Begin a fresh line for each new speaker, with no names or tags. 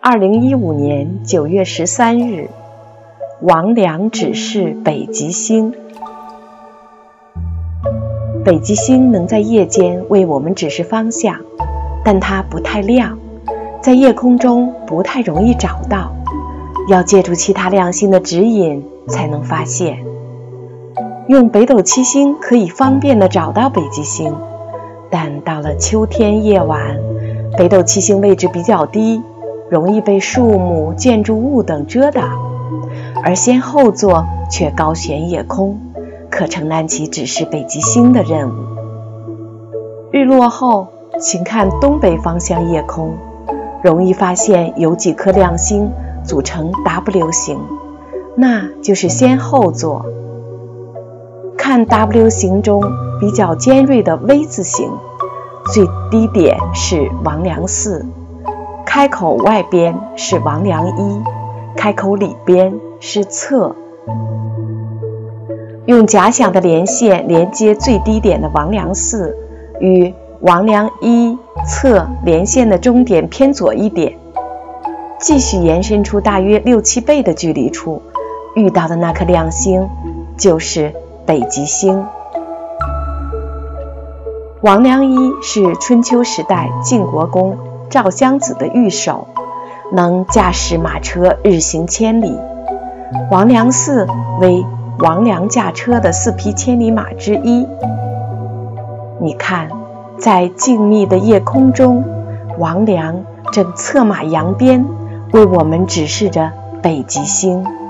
2015年9月13日，王良指示北极星。北极星能在夜间为我们指示方向，但它不太亮，在夜空中不太容易找到，要借助其他亮星的指引才能发现。用北斗七星可以方便地找到北极星，但到了秋天夜晚，北斗七星位置比较低，容易被树木、建筑物等遮挡，而先后座却高悬夜空，可承担起指示北极星的任务。日落后，请看东北方向夜空，容易发现有几颗亮星组成 W 型，那就是先后座。看 W 型中比较尖锐的 V 字形，最低点是王良4，开口外边是王良1，开口里边是侧。用假想的连线连接最低点的王良4与王良1侧连线的终点偏左一点，继续延伸出大约6-7倍的距离处，遇到的那颗亮星就是北极星。王良1是春秋时代晋国公赵襄子的御手，能驾驶马车日行千里。王良4为王良驾车的4匹千里马之一。你看，在静谧的夜空中，王良正策马扬鞭，为我们指示着北极星。